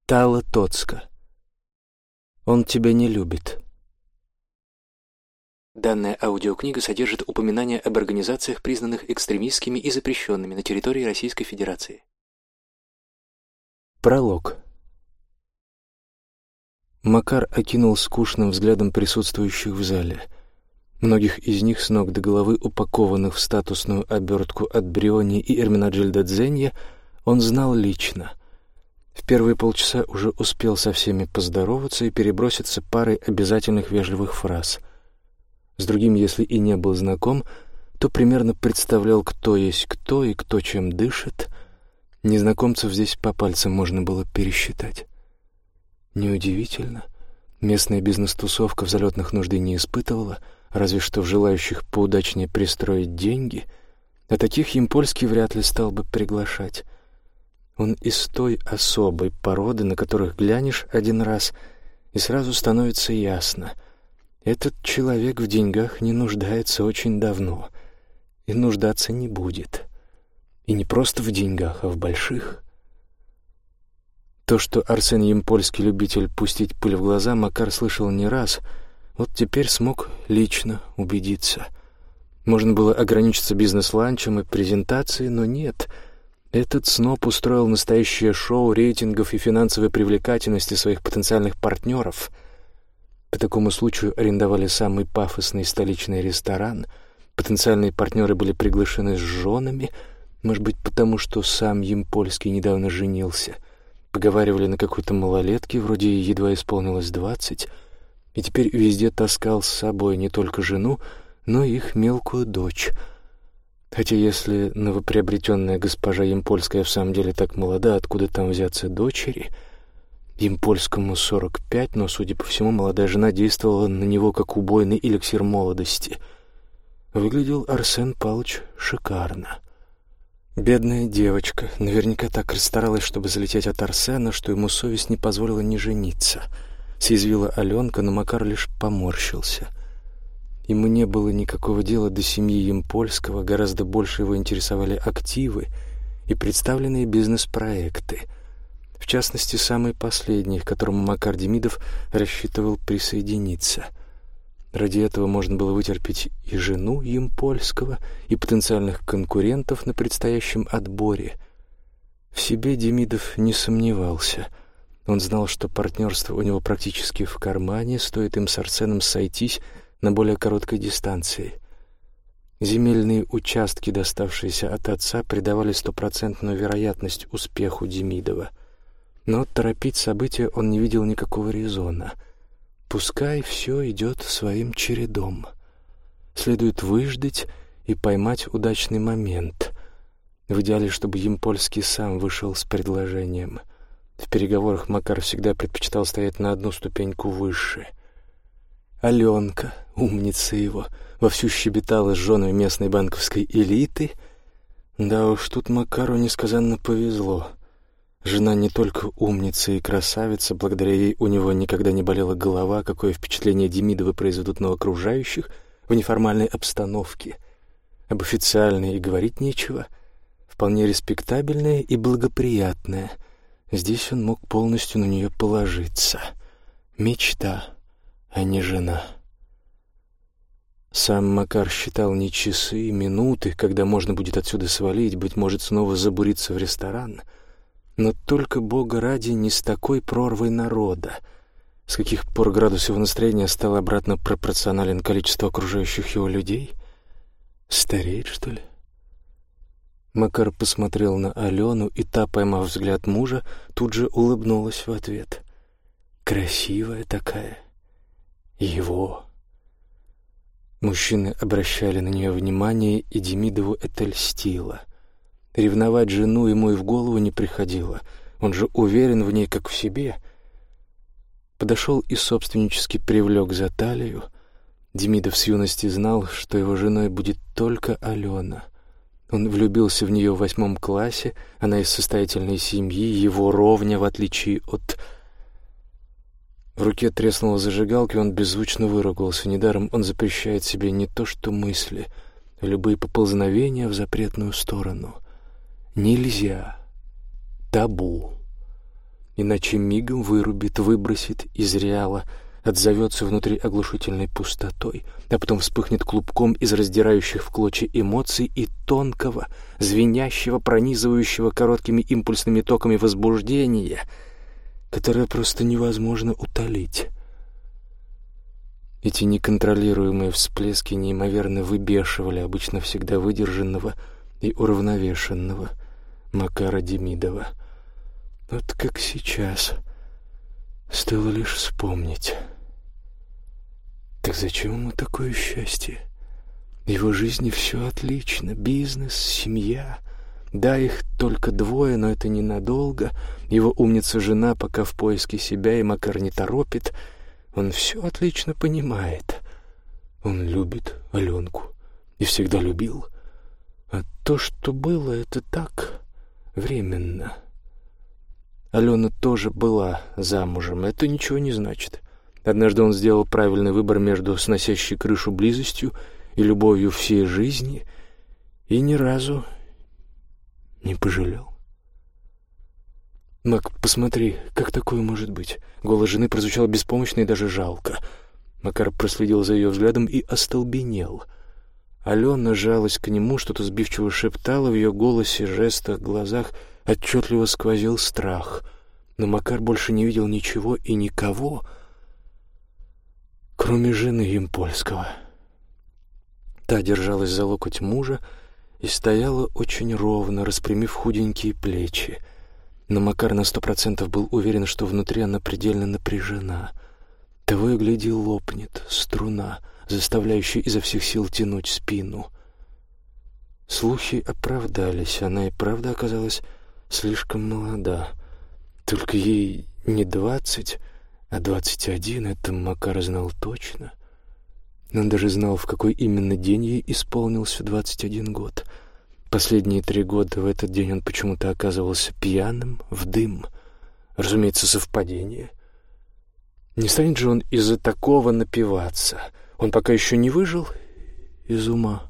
Тала Тоцка. Он тебя не любит. Данная аудиокнига содержит упоминания об организациях, признанных экстремистскими и запрещенными на территории Российской Федерации. Пролог. Макар окинул скучным взглядом присутствующих в зале. Многих из них с ног до головы, упакованных в статусную обертку от Бриони и Эрминаджильда Дзенья, он знал лично. В первые полчаса уже успел со всеми поздороваться и переброситься парой обязательных вежливых фраз. С другим, если и не был знаком, то примерно представлял, кто есть кто и кто чем дышит. Незнакомцев здесь по пальцам можно было пересчитать. Неудивительно. Местная бизнес-тусовка в залетных нужды не испытывала, разве что в желающих поудачнее пристроить деньги, а таких Ямпольский вряд ли стал бы приглашать. Он из той особой породы, на которых глянешь один раз, и сразу становится ясно — этот человек в деньгах не нуждается очень давно и нуждаться не будет. И не просто в деньгах, а в больших. То, что Арсен Ямпольский любитель пустить пыль в глаза, Макар слышал не раз, вот теперь смог лично убедиться. Можно было ограничиться бизнес-ланчем и презентацией, но нет. Этот сноб устроил настоящее шоу рейтингов и финансовой привлекательности своих потенциальных партнеров. По такому случаю арендовали самый пафосный столичный ресторан. Потенциальные партнеры были приглашены с женами, может быть, потому что сам Ямпольский недавно женился. Поговаривали на какой-то малолетке, вроде ей едва исполнилось 20, и теперь везде таскал с собой не только жену, но и их мелкую дочь. Хотя если новоприобретенная госпожа Ямпольская в самом деле так молода, откуда там взяться дочери? Ямпольскому 45, но, судя по всему, молодая жена действовала на него как убойный эликсир молодости. Выглядел Арсен Павлович шикарно. Бедная девочка наверняка так расстаралась, чтобы залететь от Арсена, что ему совесть не позволила не жениться. Съязвила Аленка, но Макар лишь поморщился. Ему не было никакого дела до семьи Ямпольского, гораздо больше его интересовали активы и представленные бизнес-проекты. В частности, самый последний, к которому Макар Демидов рассчитывал присоединиться. Ради этого можно было вытерпеть и жену Ямпольского, и потенциальных конкурентов на предстоящем отборе. В себе Демидов не сомневался. Он знал, что партнерство у него практически в кармане, стоит им с Арсеном сойтись на более короткой дистанции. Земельные участки, доставшиеся от отца, придавали 100% вероятность успеху Демидова. Но торопить события он не видел никакого резона. Пускай все идет своим чередом. Следует выждать и поймать удачный момент. В идеале, чтобы Ямпольский сам вышел с предложением. В переговорах Макар всегда предпочитал стоять на одну ступеньку выше. Аленка, умница его, вовсю щебетала с женой местной банковской элиты. Да уж, тут Макару несказанно повезло. Жена не только умница и красавица, благодаря ей у него никогда не болела голова, какое впечатление Демидовы произведут на окружающих в неформальной обстановке. Об официальной и говорить нечего, вполне респектабельная и благоприятная. Здесь он мог полностью на нее положиться. Мечта, а не жена. Сам Макар считал не часы и минуты, когда можно будет отсюда свалить, быть может, снова забуриться в ресторан. Но только, Бога ради, не с такой прорвой народа. С каких пор градус его настроения стал обратно пропорционален количеству окружающих его людей? Стареет, что ли? Макар посмотрел на Алену, и та, поймав взгляд мужа, тут же улыбнулась в ответ. Красивая такая. Его. Мужчины обращали на нее внимание, и Демидову это льстило. Ревновать жену ему и в голову не приходило. Он же уверен в ней, как в себе. Подошел и собственнически привлек за талию. Демидов с юности знал, что его женой будет только Алена. Он влюбился в нее в 8 классе, она из состоятельной семьи, его ровня, в отличие от... В руке треснула зажигалка, и он беззвучно выругался. Недаром он запрещает себе не то что мысли, а любые поползновения в запретную сторону. Нельзя. Табу. иначе мигом вырубит, выбросит из реала, отзовется внутри оглушительной пустотой, а потом вспыхнет клубком из раздирающих в клочья эмоций и тонкого, звенящего, пронизывающего короткими импульсными токами возбуждения, которое просто невозможно утолить. Эти неконтролируемые всплески неимоверно выбешивали обычно всегда выдержанного и уравновешенного Макара Демидова. Вот как сейчас, стоило лишь вспомнить. Так зачем ему такое счастье? В его жизни все отлично: бизнес, семья. Да, их только двое, но это ненадолго. Его умница-жена пока в поиске себя, и Макар не торопит. Он все отлично понимает. Он любит Аленку и всегда любил. А то, что было, это так, временно. Алена тоже была замужем, это ничего не значит. Однажды он сделал правильный выбор между сносящей крышу близостью и любовью всей жизни, и ни разу не пожалел. «Мак, посмотри, как такое может быть?» Голос жены прозвучал беспомощно и даже жалко. Макар проследил за ее взглядом и остолбенел. Алена жалась к нему, что-то сбивчиво шептала, в ее голосе, жестах, глазах отчетливо сквозил страх. Но Макар больше не видел ничего и никого, кроме жены Ямпольского. Та держалась за локоть мужа и стояла очень ровно, распрямив худенькие плечи. Но Макар на 100% был уверен, что внутри она предельно напряжена. Того и гляди, лопнет струна, заставляющая изо всех сил тянуть спину. Слухи оправдались, она и правда оказалась слишком молода. Только ей не 20, а 21, это Макар знал точно. Он даже знал, в какой именно день ей исполнился 21 год. Последние 3 года в этот день он почему-то оказывался пьяным в дым. Разумеется, совпадение. Не станет же он из-за такого напиваться. Он пока еще не выжил из ума.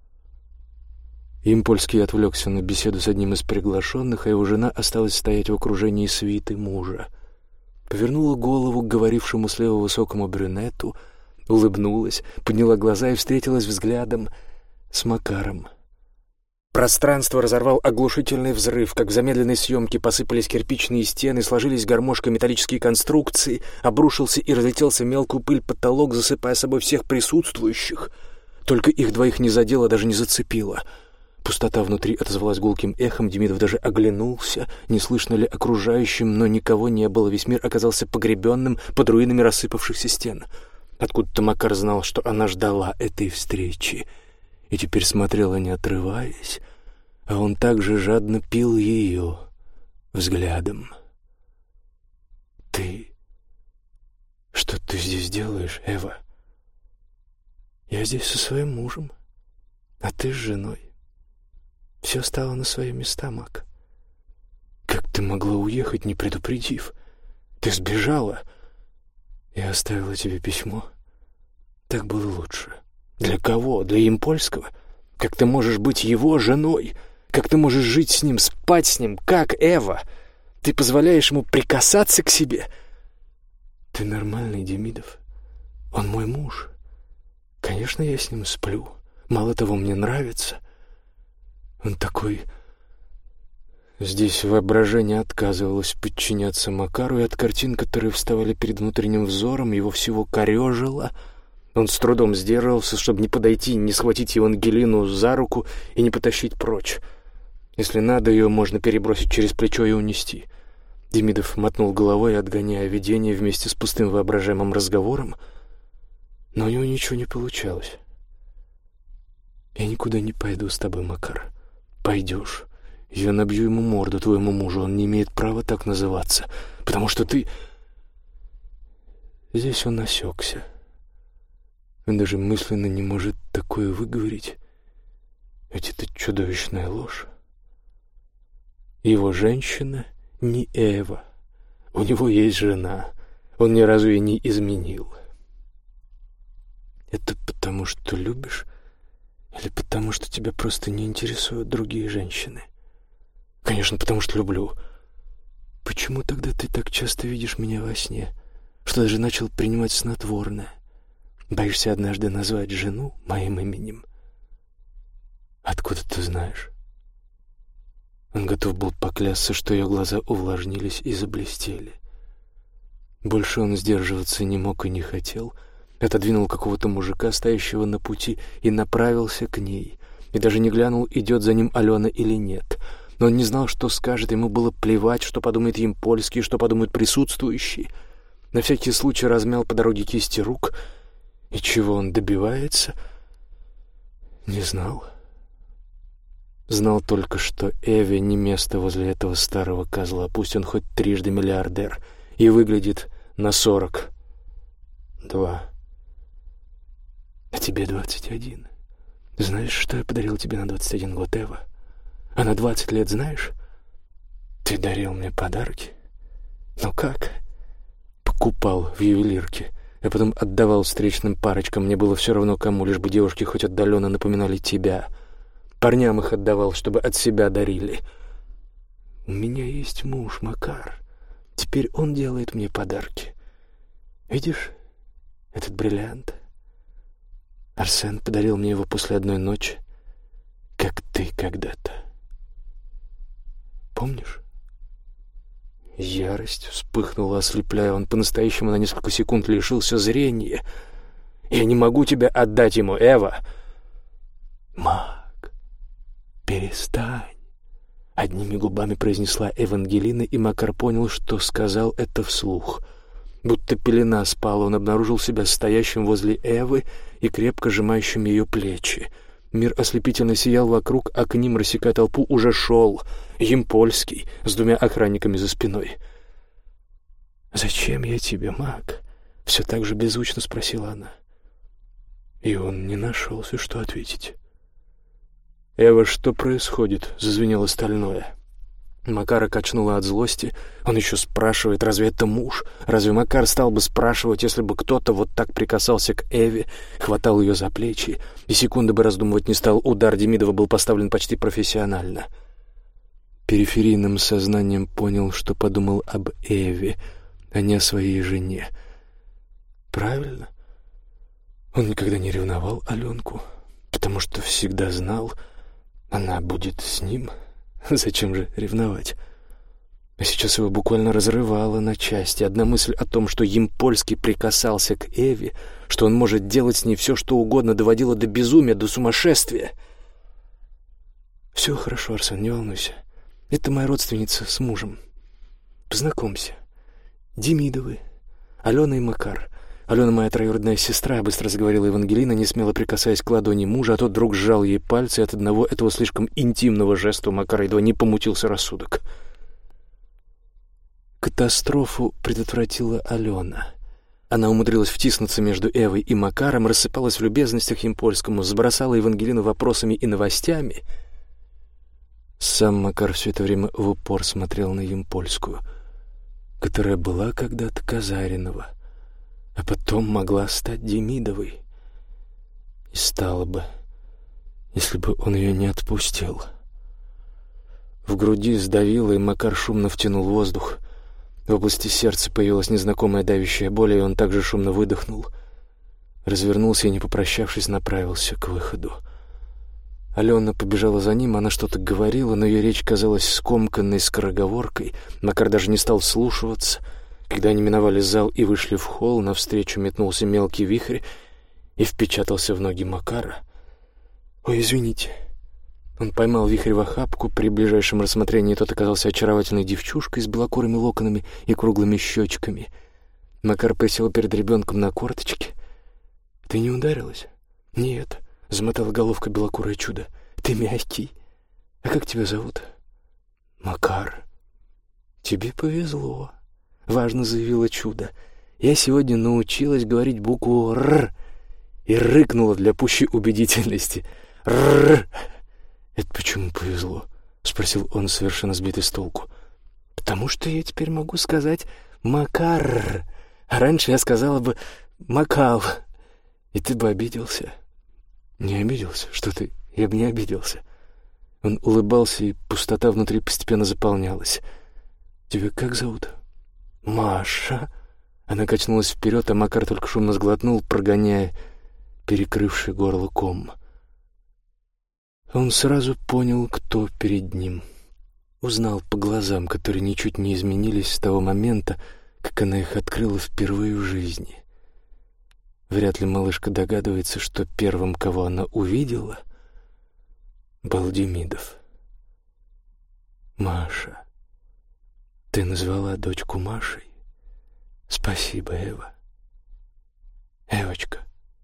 Ямпольский отвлекся на беседу с одним из приглашенных, а его жена осталась стоять в окружении свиты мужа. Повернула голову к говорившему слева высокому брюнету, улыбнулась, подняла глаза и встретилась взглядом с Макаром. Пространство разорвал оглушительный взрыв, как в замедленной съемке посыпались кирпичные стены, сложились гармошкой металлические конструкции, обрушился и разлетелся мелкую пыль потолок, засыпая собой всех присутствующих. Только их двоих не задело, даже не зацепило. Пустота внутри отозвалась гулким эхом, Демидов даже оглянулся, не слышно ли окружающим, но никого не было, весь мир оказался погребенным под руинами рассыпавшихся стен. Откуда-то Макар знал, что она ждала этой встречи, и теперь смотрела, не отрываясь, а он также жадно пил ее взглядом. «Ты... что ты здесь делаешь, Эва?» «Я здесь со своим мужем, а ты с женой. Все стало на свои места, Мак. Как ты могла уехать, не предупредив? Ты сбежала. Я оставила тебе письмо. Так было лучше. Для кого? Для Ямпольского? Как ты можешь быть его женой? Как ты можешь жить с ним, спать с ним? Как, Эва? Ты позволяешь ему прикасаться к себе?» «Ты нормальный, Демидов. Он мой муж. Конечно, я с ним сплю. Мало того, мне нравится. Он такой...» Здесь воображение отказывалось подчиняться Макару, и от картин, которые вставали перед внутренним взором, его всего корежило. Он с трудом сдерживался, чтобы не подойти, не схватить Евангелину за руку и не потащить прочь. Если надо, ее можно перебросить через плечо и унести. Демидов мотнул головой, отгоняя видение вместе с пустым воображаемым разговором, но у него ничего не получалось. «Я никуда не пойду с тобой, Макар. Пойдешь. Я набью ему морду, твоему мужу. Он не имеет права так называться, потому что ты...» Здесь он осекся. Он даже мысленно не может такое выговорить. Ведь это чудовищная ложь. Его женщина не Эва. У него есть жена. Он ни разу ей не изменил. Это потому, что любишь? Или потому, что тебя просто не интересуют другие женщины? Конечно, потому что люблю. почему тогда ты так часто видишь меня во сне, что даже начал принимать снотворное? Боишься однажды назвать жену моим именем? Откуда ты знаешь? Он готов был поклясться, что ее глаза увлажнились и заблестели. Больше он сдерживаться не мог и не хотел. Отодвинул какого-то мужика, стоящего на пути, и направился к ней. И даже не глянул, идет за ним Алена или нет. Но он не знал, что скажет, ему было плевать, что подумает Ямпольский, что подумают присутствующие. На всякий случай размял по дороге кисти рук, и чего он добивается, не знал. Знал только, что Эве не место возле этого старого козла, пусть он хоть трижды миллиардер, и выглядит на 42. А тебе 21. Знаешь, что я подарил тебе на 21 год, Эва? А на 20 лет знаешь? Ты дарил мне подарки. Ну как? Покупал в ювелирке, а потом отдавал встречным парочкам. Мне было все равно кому, лишь бы девушки хоть отдаленно напоминали тебя. Парням их отдавал, чтобы от себя дарили. У меня есть муж, Макар. Теперь он делает мне подарки. Видишь этот бриллиант? Арсен подарил мне его после одной ночи, как ты когда-то. Помнишь? Ярость вспыхнула, ослепляя. Он по-настоящему на несколько секунд лишился зрения. Я не могу тебя отдать ему, Эва. Мак, перестань. Одними губами произнесла Евангелина, и Макар понял, что сказал это вслух. Будто пелена спала, он обнаружил себя стоящим возле Эвы и крепко сжимающим ее плечи. Мир ослепительно сиял вокруг, а к ним, рассекая толпу, уже шел Ямпольский с 2 охранниками за спиной. «Зачем я тебе, Мак?» — все так же беззвучно спросила она. И он не нашелся, что ответить. «Эва, что происходит?» — зазвенело стальное. Макара качнула от злости. Он еще спрашивает, разве это муж? Разве Макар стал бы спрашивать, если бы кто-то вот так прикасался к Эве, хватал ее за плечи, и секунды бы раздумывать не стал, удар Демидова был поставлен почти профессионально. Периферийным сознанием понял, что подумал об Эве, а не о своей жене. Правильно. Он никогда не ревновал Аленку, потому что всегда знал, она будет с ним. Зачем же ревновать? А сейчас его буквально разрывало на части. Одна мысль о том, что Ямпольский прикасался к Эве, что он может делать с ней все, что угодно, доводила до безумия, до сумасшествия. «Все хорошо, Арсен, не волнуйся. Это моя родственница с мужем. Познакомься. Демидовы, Алена и Макар. Алена моя троюродная сестра», — быстро заговорила Евангелина, не смело прикасаясь к ладони мужа, а тот вдруг сжал ей пальцы, и от одного этого слишком интимного жеста у Макара едва не помутился рассудок. Катастрофу предотвратила Алена. Она умудрилась втиснуться между Эвой и Макаром, рассыпалась в любезностях Ямпольскому, забросала Евангелину вопросами и новостями. Сам Макар все это время в упор смотрел на Ямпольскую, которая была когда-то Казаринова, а потом могла стать Демидовой. И стала бы, если бы он ее не отпустил. В груди сдавило, и Макар шумно втянул воздух. В области сердца появилась незнакомая давящая боль, и он также шумно выдохнул. Развернулся и, не попрощавшись, направился к выходу. Алена побежала за ним, она что-то говорила, но ее речь казалась скомканной скороговоркой. Макар даже не стал вслушиваться. Когда они миновали зал и вышли в холл, навстречу метнулся мелкий вихрь и впечатался в ноги Макара. «Ой, извините». Он поймал вихрь в охапку. При ближайшем рассмотрении тот оказался очаровательной девчушкой с белокурыми локонами и круглыми щечками. Макар присел перед ребенком на корточки. «Ты не ударилась?» «Нет», — замотала головка белокурое чудо. «Ты мягкий. А как тебя зовут?» «Макар». «Тебе повезло», — важно заявила чудо. «Я сегодня научилась говорить букву «Р» и рыкнула для пущей убедительности. «Р». «Это почему повезло?» — спросил он, совершенно сбитый с толку. «Потому что я теперь могу сказать «Макар», а раньше я сказала бы «Макал», и ты бы обиделся». «Не обиделся? Что ты? Я бы не обиделся». Он улыбался, и пустота внутри постепенно заполнялась. «Тебя как зовут?» «Маша». Она качнулась вперед, а Макар только шумно сглотнул, прогоняя перекрывший горло ком. Он сразу понял, кто перед ним. Узнал по глазам, которые ничуть не изменились с того момента, как она их открыла впервые в жизни. Вряд ли малышка догадывается, что первым, кого она увидела, был Демидов. «Маша, ты назвала дочку Машей? Спасибо, Эва. Эвочка».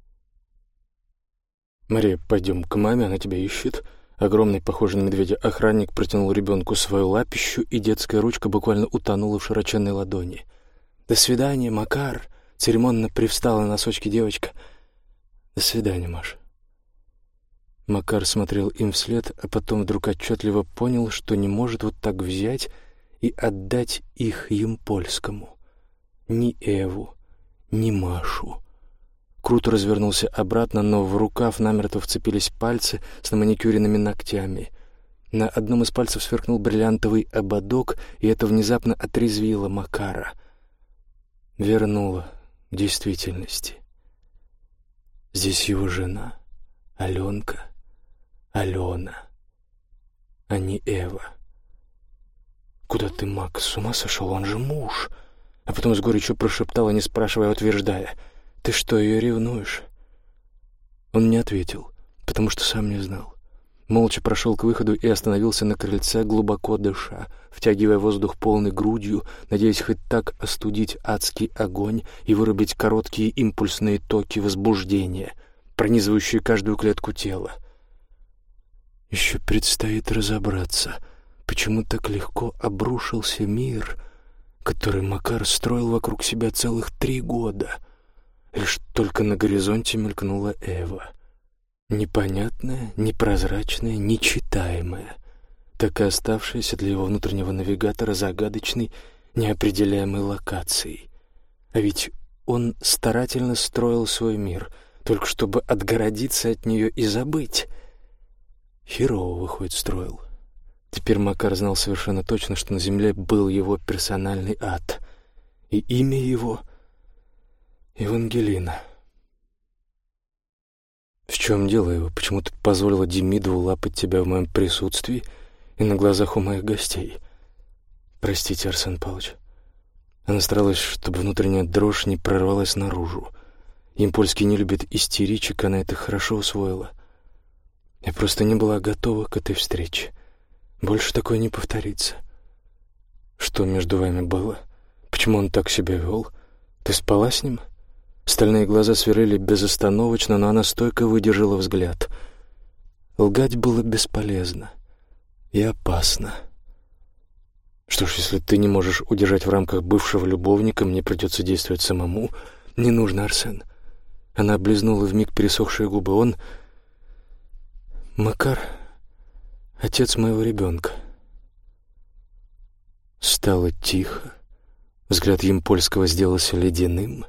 «Мария, пойдем к маме, она тебя ищет». Огромный, похожий на медведя, охранник протянул ребенку свою лапищу, и детская ручка буквально утонула в широченной ладони. «До свидания, Макар!» — церемонно привстала на носочки девочка. «До свидания, Маша». Макар смотрел им вслед, а потом вдруг отчетливо понял, что не может вот так взять и отдать их Ямпольскому. Ни Эву, ни Машу. Круто развернулся обратно, но в рукав намертво вцепились пальцы с наманикюренными ногтями. На одном из пальцев сверкнул бриллиантовый ободок, и это внезапно отрезвило Макара. Вернуло к действительности. Здесь его жена, Аленка, Алена, а не Эва. «Куда ты, Мак, с ума сошел? Он же муж!» А потом с горечью прошептала, не спрашивая, утверждая: «Ты что, ее ревнуешь?» Он не ответил, потому что сам не знал. Молча прошел к выходу и остановился на крыльце, глубоко дыша, втягивая воздух полной грудью, надеясь хоть так остудить адский огонь и вырубить короткие импульсные токи возбуждения, пронизывающие каждую клетку тела. Еще предстоит разобраться, почему так легко обрушился мир, который Макар строил вокруг себя целых 3 года. Лишь только на горизонте мелькнула Эва. Непонятная, непрозрачная, нечитаемая, так и оставшаяся для его внутреннего навигатора загадочной, неопределяемой локацией. А ведь он старательно строил свой мир, только чтобы отгородиться от нее и забыть. Херово, выходит, строил. Теперь Макар знал совершенно точно, что на земле был его персональный ад. И имя его — Евангелина. «В чем дело, Ева? Почему ты позволила Демидову лапать тебя в моем присутствии и на глазах у моих гостей?» «Простите, Арсен Павлович». Она старалась, чтобы внутренняя дрожь не прорвалась наружу. Ямпольский не любит истеричек, она это хорошо усвоила. Я просто не была готова к этой встрече. Больше такое не повторится. Что между вами было? Почему он так себя вел? Ты спала с ним?» Стальные глаза сверлили безостановочно, но она стойко выдержала взгляд. Лгать было бесполезно и опасно. «Что ж, если ты не можешь удержать в рамках бывшего любовника, мне придется действовать самому. Не нужно, Арсен». Она облизнула вмиг пересохшие губы. «Он... Макар, отец моего ребенка». Стало тихо. Взгляд Ямпольского сделался ледяным.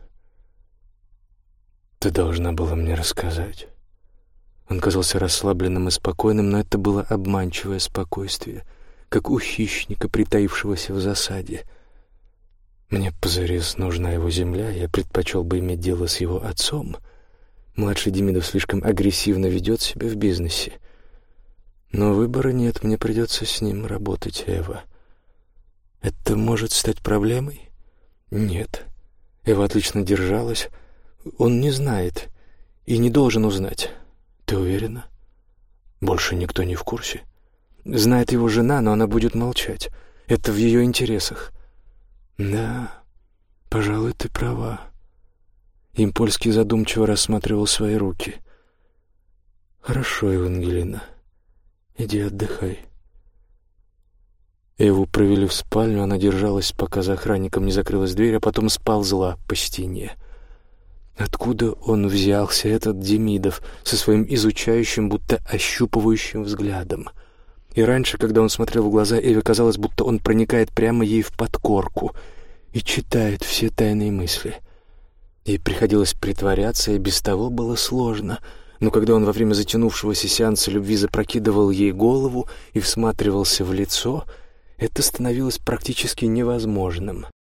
«Ты должна была мне рассказать». Он казался расслабленным и спокойным, но это было обманчивое спокойствие, как у хищника, притаившегося в засаде. «Мне позарез нужна его земля, я предпочел бы иметь дело с его отцом. Младший Демидов слишком агрессивно ведет себя в бизнесе. Но выбора нет, мне придется с ним работать, Эва. Это может стать проблемой?» «Нет». Эва отлично держалась. «Он не знает и не должен узнать». «Ты уверена?» «Больше никто не в курсе. Знает его жена, но она будет молчать. Это в ее интересах». «Да, пожалуй, ты права». Ямпольский задумчиво рассматривал свои руки. «Хорошо, Евангелина, иди отдыхай». Эву провели в спальню, она держалась, пока за охранником не закрылась дверь, а потом сползла по стене. Откуда он взялся, этот Демидов, со своим изучающим, будто ощупывающим взглядом? И раньше, когда он смотрел в глаза, Эве казалось, будто он проникает прямо ей в подкорку и читает все тайные мысли. Ей приходилось притворяться, и без того было сложно. Но когда он во время затянувшегося сеанса любви запрокидывал ей голову и всматривался в лицо, Это становилось практически невозможным.